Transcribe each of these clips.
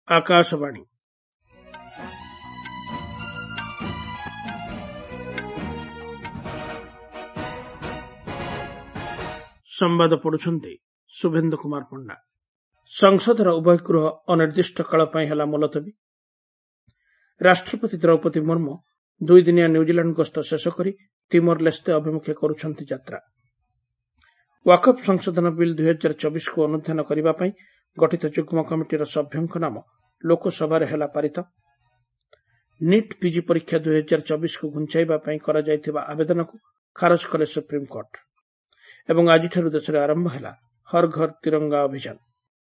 आकाशवाणी संवाद पढ़ुछंती शुभेन्दु कुमार पंडा। संसदर उभय गृह अनिर्दिष्ट काल पई हला मुलतवी। राष्ट्रपति द्रौपदी मुर्मू 2 दिनिया न्यूजीलैंड गस्त शेष करी तिमोर लेस्ते अभिमुखे करुछंती यात्रा। वाकफ संशोधन बिल 2024 को अनुधान करिबा पई गठित जुग्म कमिटीर सभ्यंक नाम लोकसभा हेला पारित। नीट पीजी परीक्षा 2024 को घुंचाइबा पई करा जायथिबा आवेदन को खारज कले सुप्रीम कोर्ट। एवं आज देश में आरंभ है हर घर तिरंगा अभियान।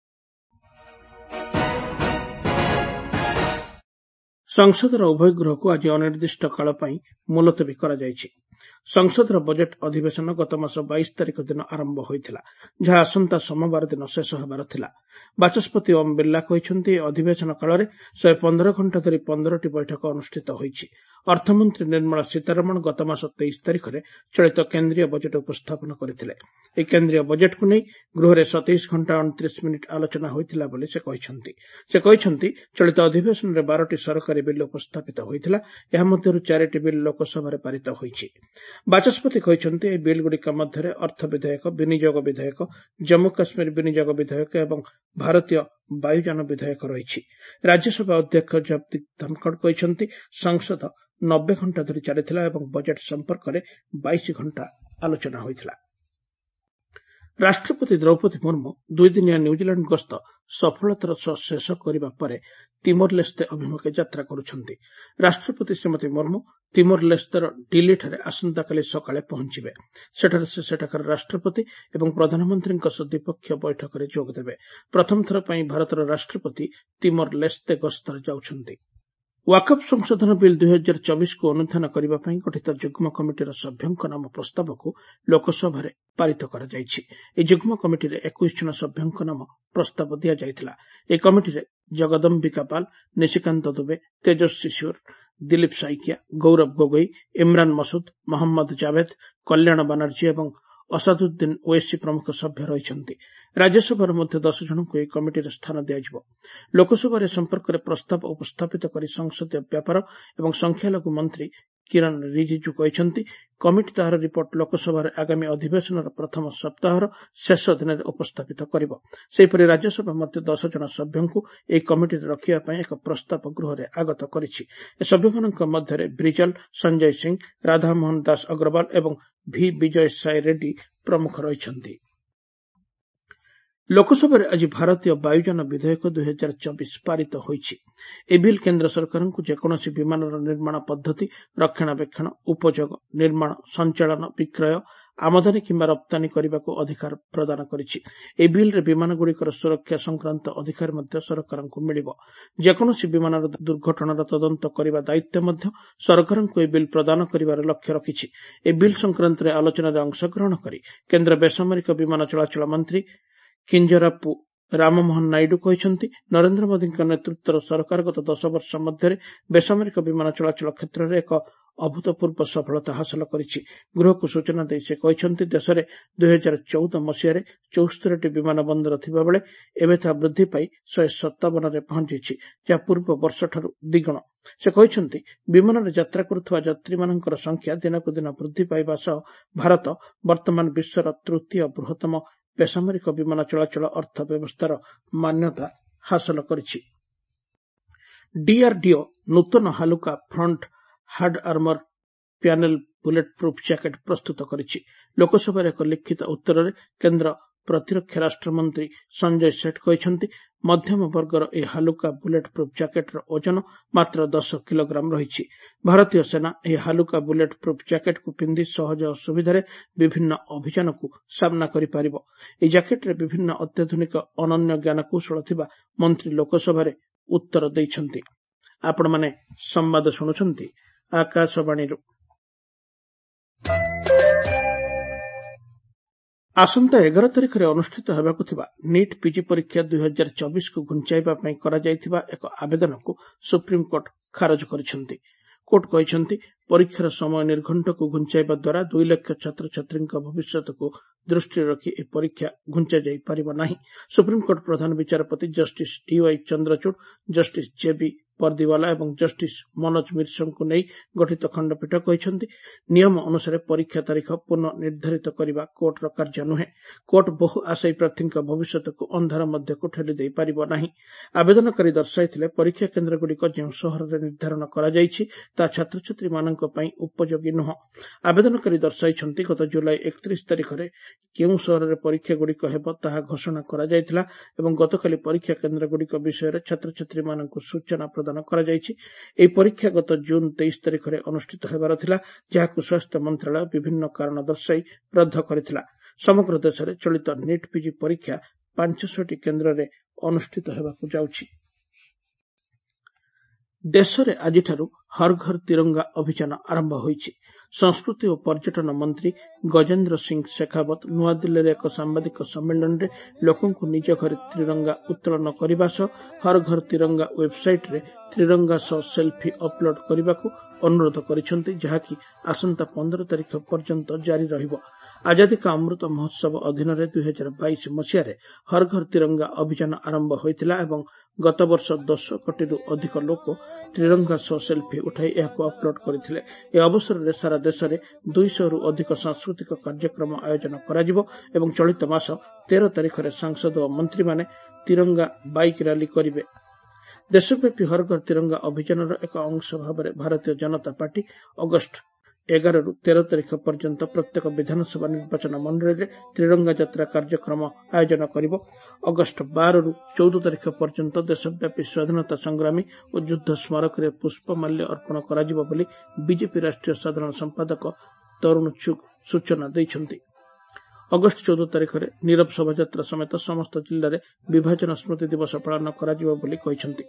संसदर उभय गृह को आज अनिर्दिष्ट काल पई मुलतवी करा जायछि। संसदर बजेट अधिवेशन गत मास 22 तारिख दिन आरंभ होइथिला, जहा आसंता सोमवार दिन शेष होबार थिला। बाचस्पति ओम बिर्ला कहिसंती अधिवेशन काल रे 115 घंटा धरी 15टी बैठक अनुष्ठित होइछि। अर्थमंत्री निर्मला सीतारमण गत मास 23 तारिख रे चलित केंद्रीय बजेट उपस्थापन करथिले। ए केंद्रीय बजेट को नै गृह रे 27 घंटा 29 मिनिट आलोचना होइथिला बोली से कहिसंती चलित अधिवेशन रे 12टी सरकारी बिल उपस्थापित होइथिला। एहा मध्यरु 4टी बिल लोकसभा रे पारित होइछि। बाचस्पति कहिसंती ए बिल गुडिका मध्यरे अर्थ विधेयक, विनियोग विधेयक, जम्मू काश्मीर विनियोग विधेयक एवं भारतीय वायुयान विधेयक रहिछि। राज्यसभा अध्यक्ष जगदीप धनखड़ कहिसंती संसद 90 घंटा धरी चलिथिला एवं बजेट संपर्क में 22 घंटा आलोचना होइथिला। राष्ट्रपति द्रौपदी मुर्मू 2 दिनिया न्यूजीलैंड गस्त सफलतार सह शेष करबा परे तिमोर लेस्ते अभिमुखे यात्रा करुछंती। राष्ट्रपति श्रीमती मुर्मू तिमोर लेस्तेर डिली ठारे आसंताकाली सकाळे पहुंचिबे। सेठारे से सेठाकार राष्ट्रपति एवं प्रधानमंत्री द्विपक्षीय बैठक में जोग देबे। प्रथम थर पई भारतर राष्ट्रपति तिमोर लेस्ते गस्तर जाउछंती। वाकफ संशोधन बिल 2024 को अनुधान करिबा पई गठित जुग्म कमिटीर सभ्यंक नाम प्रस्ताव को लोकसभा रे पारित करा जायछि। ए जुग्म कमिटी रे 21 जन सभ्यंक नाम प्रस्ताव दिया जायथिला। ए कमिटी रे जगदम्बिका पाल, निशिकांत दुबे, तेजस्वी सूर, दिलीप साइकिया, गौरव गोगोई, इमरान मसूद, मोहम्मद जावेद, कल्याण बनर्जी एवं असादुद्दीन ओवैसी प्रमुख सभ्य रहिछंती। राज्यसभा मध्य 10 जन को एक कमिटी स्थान दिया। लोकसभा संपर्क में प्रस्ताव उपस्थापित कर संसदीय व्यापार एवं संख्यालघु मंत्री किरण रिजिजू कहते कमिटी तार रिपोर्ट लोकसभा आगामी अधिवेशन प्रथम सप्ताहर शेष दिन में उपस्थापित कर। राज्यसभा मध्य 10 जन सभ्यों एक कमिटी रखा एक प्रस्ताव गृह में आगत करिछि। सभ्य मध्य ब्रिजल, संजय सिंह, राधामोहन दास अग्रवाल एवं भी विजय साई रेड्डी प्रमुख रहिछंती। लोकसभा आज भारतीय वायुयान विधेयक 2024 पारित होइछि। ए बिल केंद्र सरकार को जेकोसी विमान निर्माण पद्धति, रक्षणाबेक्षण, उपयोग, निर्माण, संचालन, विक्रय, आमदानी किंबा रप्तानी करने को अधिकार प्रदान करिछि। ए बिल रे विमान गुड़िकर सुरक्षा संक्रांत अधिकार मध्य सरकार को मिलिबो। जेकोसी विमान दुर्घटनार तदंत करने दायित्व मध्य सरकार को ए बिल प्रदान करिवार लक्ष्य रखिछि। ए बिल संक्रांत आलोचना रे अंशग्रहण करी केंद्र बेसामरिक विमान चलाचल मंत्री किंजरापु राममोहन नायडू कहते नरेंद्र मोदी नेतृत्वर सरकार गत 10 वर्ष मध्य बेसामरिक विमान चलाचल क्षेत्र में एक अभूतपूर्व सफलता हासिल करिछि। गृह को सूचना दे से कहते देश में 2014 मसीह 74टी विमान बंदर थिबा बेले एबे ता वृद्धि पाई 157 रे पहुंची, जहाँ पूर्व वर्ष ठारू द्विगुण। से कहते विमान में यात्रा करुवा यात्री मानकर संख्या दिनकु दिन वृद्धि पाइबा सह भारत वर्तमान विश्वर तृतीय बृहत्तम बेसामरिक विमान चलाचल अर्थव्यवस्थार मान्यता हासिल करिछि। डीआरडीओ नूतन हालुका front hard armour panel bulletproof jacket प्रस्तुत करिछि। लोकसभा एक लिखित उत्तर में केंद्र प्रतिरक्षा राष्ट्रमंत्री संजय सेठ कहते मध्यम वर्गर ए हालुका बुलेट प्रूफ जैकेटर ओजन मात्र 10 किलोग्राम रही। भारतीय सेना यह हालुका बुलेट प्रूफ जैकेट को पिंधि सहज और सुविधार विभिन्न अभियान को सामना करिपारिब। ए जैकेट विभिन्न अत्याधुनिक अनन्य ज्ञान कौशल थिबा मंत्री लोकसभा उत्तर दैछंती। आपण माने संवाद शुणुछंती आकाशवाणी। आसंता 11 तारिख में अनुष्ठित होबाकु थिबा नीट पीजी परीक्षा 2024 को घुंचाइबा पई करा जायथिबा एक आवेदन को सुप्रीम कोर्ट खारज करिसेंती। କୋର୍ଟ କହିଛନ୍ତି ପରୀକ୍ଷାର ସମୟ ନିର୍ଘଣ୍ଟକୁ ଘୁଞ୍ଚାଇବା ଦ୍ୱାରା 2 ଲକ୍ଷ ଛାତ୍ରଛାତ୍ରୀଙ୍କ ଭବିଷ୍ୟତକୁ ଦୃଷ୍ଟିରେ ରଖି ଏହି ପରୀକ୍ଷା ଘୁଞ୍ଚାଯାଇ ପାରିବ ନାହିଁ। ସୁପ୍ରିମକୋର୍ଟ ପ୍ରଧାନ ବିଚାରପତି justice D Y Chandrachud, justice J B Pardiwala ଏବଂ ଜଷ୍ଟିସ୍ ମନୋଜ ମିଶ୍ରଙ୍କୁ ନେଇ ଗଠିତ ଖଣ୍ଡପୀଠ କହିଛନ୍ତି ନିୟମ ଅନୁସାରେ ପରୀକ୍ଷା ତାରିଖ ପୁନଃ ନିର୍ଦ୍ଧାରିତ କରିବା କୋର୍ଟର କାର୍ଯ୍ୟ ନୁହେଁ। କୋର୍ଟ ବହୁ ଆଶାୟୀ ପ୍ରାର୍ଥୀଙ୍କ ଭବିଷ୍ୟତକୁ ଅନ୍ଧାର ମଧ୍ୟକୁ ଠେଲି ଦେଇପାରିବ ନାହିଁ। ଆବେଦନକାରୀ ଦର୍ଶାଇଥିଲେ ପରୀକ୍ଷା କେନ୍ଦ୍ରଗୁଡ଼ିକ ଯେଉଁ ସହରରେ ନିର୍ଦ୍ଧାରଣ କରାଯାଇଛି ତାହା ଛାତ୍ରଛାତ୍ରୀମାନଙ୍କ ପାଇଁ ଉପଯୋଗୀ ନୁହେଁ। ଆବେଦନକାରୀ ଦର୍ଶାଇଛନ୍ତି ଗତ ଜୁଲାଇ 31 ତାରିଖରେ କେଉଁ ସହରରେ ପରୀକ୍ଷାଗୁଡ଼ିକ ହେବ ତାହା ଘୋଷଣା କରାଯାଇଥିଲା ଏବଂ ଗତକାଲି ପରୀକ୍ଷା କେନ୍ଦ୍ରଗୁଡ଼ିକ ବିଷୟରେ ଛାତ୍ରଛାତ୍ରୀମାନଙ୍କୁ ସୂଚନା ପ୍ରଦାନ କରାଯାଇଛି। ଏହି ପରୀକ୍ଷା ଗତ ଜୁନ୍ 23 ତାରିଖରେ ଅନୁଷ୍ଠିତ ହେବାର ଥିଲା, ଯାହାକୁ ସ୍ୱାସ୍ଥ୍ୟ ମନ୍ତ୍ରଣାଳୟ ବିଭିନ୍ନ କାରଣ ଦର୍ଶାଇ ରଦ୍ଦ କରିଥିଲା। ସମଗ୍ର ଦେଶରେ ଚଳିତ ନିଟ୍ ପିଜି ପରୀକ୍ଷା 500ଟି କେନ୍ଦ୍ରରେ ଅନୁଷ୍ଠିତ ହେବାକୁ ଯାଉଛି। ଦେଶରେ ଆଜିଠାରୁ ହର୍ ଘର ତିରଙ୍ଗା ଅଭିଯାନ ଆରମ୍ଭ ହୋଇଛି। ସଂସ୍କୃତି ଓ ପର୍ଯ୍ୟଟନ ମନ୍ତ୍ରୀ ଗଜେନ୍ଦ୍ର ସିଂ ଶେଖାୱତ ନୂଆଦିଲ୍ଲୀରେ ଏକ ସାମ୍ବାଦିକ ସମ୍ମିଳନୀରେ ଲୋକଙ୍କୁ ନିଜ ଘରେ ତ୍ରିରଙ୍ଗା ଉତ୍ତୋଳନ କରିବା ସହ ହର୍ ଘର ତିରଙ୍ଗା ୱେବ୍ସାଇଟ୍ରେ ତ୍ରିରଙ୍ଗା ସହ ସେଲ୍ଫି ଅପ୍ଲୋଡ୍ କରିବାକୁ ଅନୁରୋଧ କରିଛନ୍ତି, ଯାହାକି ଆସନ୍ତା 15 ତାରିଖ ପର୍ଯ୍ୟନ୍ତ ଜାରି ରହିବ। ଆଜାଦୀ କା ଅମୃତ ମହୋତ୍ସବ ଅଧୀନରେ 2022 ମସିହାରେ ହର୍ ଘର ତିରଙ୍ଗା ଅଭିଯାନ ଆରମ୍ଭ ହୋଇଥିଲା ଏବଂ ଗତବର୍ଷ 10 କୋଟିରୁ ଅଧିକ ଲୋକ ତ୍ରିରଙ୍ଗା ସହ ସେଲ୍ଫି ଉଠାଇ ଏହାକୁ ଅପ୍ଲୋଡ୍ କରିଥିଲେ। ଏହି ଅବସରରେ ସାରା ଦେଶରେ 200ରୁ ଅଧିକ ସାଂସ୍କୃତିକ କାର୍ଯ୍ୟକ୍ରମ ଆୟୋଜନ କରାଯିବ ଏବଂ ଚଳିତ ମାସ 13 ତାରିଖରେ ସାଂସଦ ଓ ମନ୍ତ୍ରୀମାନେ ତିରଙ୍ଗା ବାଇକ୍ ର୍ୟାଲି କରିବେ। ଦେଶବ୍ୟାପୀ ହର୍ ଘର ତିରଙ୍ଗା ଅଭିଯାନର ଏକ ଅଂଶ ଭାବରେ ଭାରତୀୟ ଜନତା ପାର୍ଟି ଅଗଷ୍ଟ 11ରୁ 13 ତାରିଖ ପର୍ଯ୍ୟନ୍ତ ପ୍ରତ୍ୟେକ ବିଧାନସଭା ନିର୍ବାଚନ ମଣ୍ଡଳୀରେ ତ୍ରିରଙ୍ଗା ଯାତ୍ରା କାର୍ଯ୍ୟକ୍ରମ ଆୟୋଜନ କରିବ। ଅଗଷ୍ଟ 12ରୁ 14 ତାରିଖ ପର୍ଯ୍ୟନ୍ତ ଦେଶବ୍ୟାପୀ ସ୍ୱାଧୀନତା ସଂଗ୍ରାମୀ ଓ ଯୁଦ୍ଧ ସ୍ମାରକୀରେ ପୁଷ୍ପମାଲ୍ୟ ଅର୍ପଣ କରାଯିବ ବୋଲି ବିଜେପି ରାଷ୍ଟ୍ରୀୟ ସାଧାରଣ ସମ୍ପାଦକ ତରୁଣ ଚୁଗ୍ ସୂଚନା ଦେଇଛନ୍ତି। ଅଗଷ୍ଟ 14 ତାରିଖରେ ନୀରବ ଶୋଭାଯାତ୍ରା ସମେତ ସମସ୍ତ ଜିଲ୍ଲାରେ ବିଭାଜନ ସ୍ମୃତି ଦିବସ ପାଳନ କରାଯିବ ବୋଲି କହିଛନ୍ତି।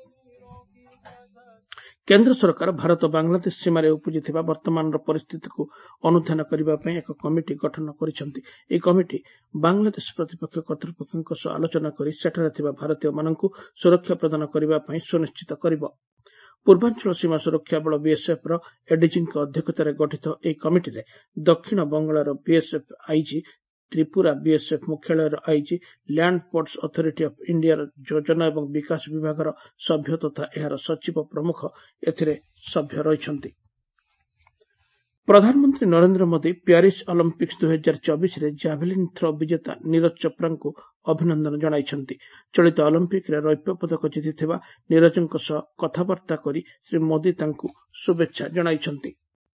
କେନ୍ଦ୍ର ସରକାର ଭାରତ ବାଂଲାଦେଶ ସୀମାରେ ଉପୁଜିଥିବା ବର୍ତ୍ତମାନର ପରିସ୍ଥିତିକୁ ଅନୁଧ୍ୟାନ କରିବା ପାଇଁ ଏକ କମିଟି ଗଠନ କରିଛନ୍ତି। ଏହି କମିଟି ବାଂଲାଦେଶ ପ୍ରତିପକ୍ଷ କର୍ତ୍ତୃପକ୍ଷଙ୍କ ସହ ଆଲୋଚନା କରି ସେଠାରେ ଥିବା ଭାରତୀୟମାନଙ୍କୁ ସୁରକ୍ଷା ପ୍ରଦାନ କରିବା ପାଇଁ ସୁନିଶ୍ଚିତ କରିବ। ପୂର୍ବାଞ୍ଚଳ ସୀମା ସୁରକ୍ଷା ବଳ ବିଏସ୍ଏଫ୍ର ଏଡିଜିଙ୍କ ଅଧ୍ୟକ୍ଷତାରେ ଗଠିତ ଏହି କମିଟିରେ ଦକ୍ଷିଣ ବଙ୍ଗଳାର ବିଏସ୍ଏଫ୍ ଆଇଜି, ତ୍ରିପୁରା ବିଏସ୍ଏଫ୍ ମୁଖ୍ୟାଳୟର IG, land ports authority of ଇଣ୍ଡିଆର ଯୋଜନା ଏବଂ ବିକାଶ ବିଭାଗର ସଭ୍ୟ ତଥା ଏହାର ସଚିବ ପ୍ରମୁଖ ଏଥିରେ ସଭ୍ୟ ରହିଛନ୍ତି। ପ୍ରଧାନମନ୍ତ୍ରୀ ନରେନ୍ଦ୍ର ମୋଦି ପ୍ୟାରିସ୍ ଅଲିମ୍ପିକ୍ସ 2024ରେ ଜାଭେଲିନ୍ ଥ୍ରୋ ବିଜେତା ନୀରଜ ଚୋପ୍ରାଙ୍କୁ ଅଭିନନ୍ଦନ ଜଣାଇଛନ୍ତି। ଚଳିତ ଅଲିମ୍ପିକ୍ସରେ ରୌପ୍ୟ ପଦକ ଜିତିଥିବା ନୀରଜଙ୍କ ସହ କଥାବାର୍ତ୍ତା କରି ଶ୍ରୀ ମୋଦି ତାଙ୍କୁ ଶୁଭେଚ୍ଛା ଜଣାଇଛନ୍ତି।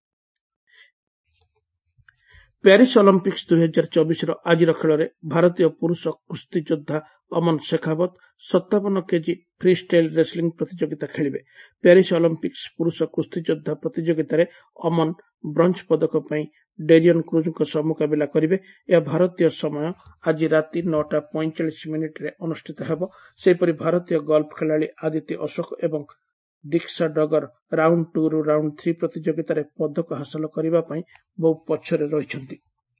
ପ୍ୟାରିସ୍ ଅଲିମ୍ପିକ୍ସ 2024ର ଆଜିର ଖେଳରେ ଭାରତୀୟ ପୁରୁଷ କୁସ୍ତି ଯୋଦ୍ଧା Aman Sehrawat 57 KG freestyle wrestling ପ୍ରତିଯୋଗିତା ଖେଳିବେ। ପ୍ୟାରିସ୍ ଅଲିମ୍ପିକ୍ସ ପୁରୁଷ କୁସ୍ତି ଯୋଦ୍ଧା ପ୍ରତିଯୋଗିତାରେ ଅମନ ବ୍ରୋଞ୍ଜ ପଦକ ପାଇଁ ଡେରିୟନ୍ କ୍ରୁଜ୍ଙ୍କ ସହ ମୁକାବିଲା କରିବେ। ଏହା ଭାରତୀୟ ସମୟ ଆଜି ରାତି 9:45ରେ ଅନୁଷ୍ଠିତ ହେବ। ସେହିପରି ଭାରତୀୟ ଗଲ୍ଫ ଖେଳାଳି ଆଦିତି ଅଶୋକ ଏବଂ ଦୀକ୍ଷା ଡଗର ରାଉଣ୍ଡ 2ରୁ ରାଉଣ୍ଡ 3 ପ୍ରତିଯୋଗିତାରେ ପଦକ ହାସଲ କରିବା ପାଇଁ ବହୁ ପଛରେ ରହିଛନ୍ତି।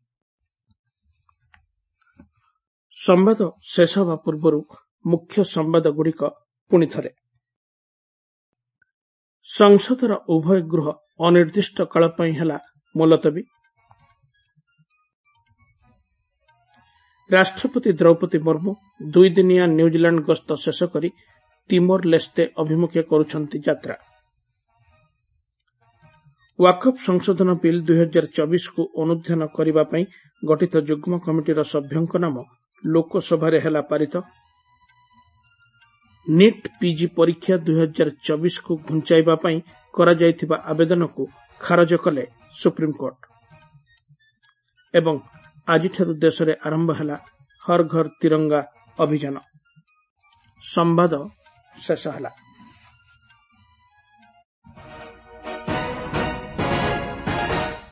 ସମ୍ବାଦ ଶେଷ ହେବା ପୂର୍ବରୁ ମୁଖ୍ୟ ସମ୍ବାଦଗୁଡ଼ିକ ପୁଣି ଥରେ। ସଂସଦର ଉଭୟ ଗୃହ ଅନିର୍ଦ୍ଦିଷ୍ଟ କାଳ ପାଇଁ ହେଲା ମୁଲତବୀ। ରାଷ୍ଟ୍ରପତି ଦ୍ରୌପଦୀ ମୁର୍ମୁ 2 ଦିନିଆ ନ୍ୟୁଜିଲାଣ୍ଡ ଗସ୍ତ ଶେଷ କରି ତିମୋର ଲେସ୍ତେ ଅଭିମୁଖେ କରୁଛନ୍ତି ଯାତ୍ରା। ୱାକଫ୍ ସଂଶୋଧନ ବିଲ୍ 2024କୁ ଅନୁଧ୍ୟାନ କରିବା ପାଇଁ ଗଠିତ ଯୁଗ୍ମ କମିଟିର ସଭ୍ୟଙ୍କ ନାମ ଲୋକସଭାରେ ହେଲା ପାରିତ। ନିଟ୍ ପିଜି ପରୀକ୍ଷା 2024କୁ ଘୁଞ୍ଚାଇବା ପାଇଁ କରାଯାଇଥିବା ଆବେଦନକୁ ଖାରଜ କଲେ ସୁପ୍ରିମକୋର୍ଟ। ଏବଂ ଆଜିଠାରୁ ଦେଶରେ ଆରମ୍ଭ ହେଲା ହର୍ ଘର ତିରଙ୍ଗା ଅଭିଯାନ। ସମ୍ବାଦ ଶେଷ ହେଲା।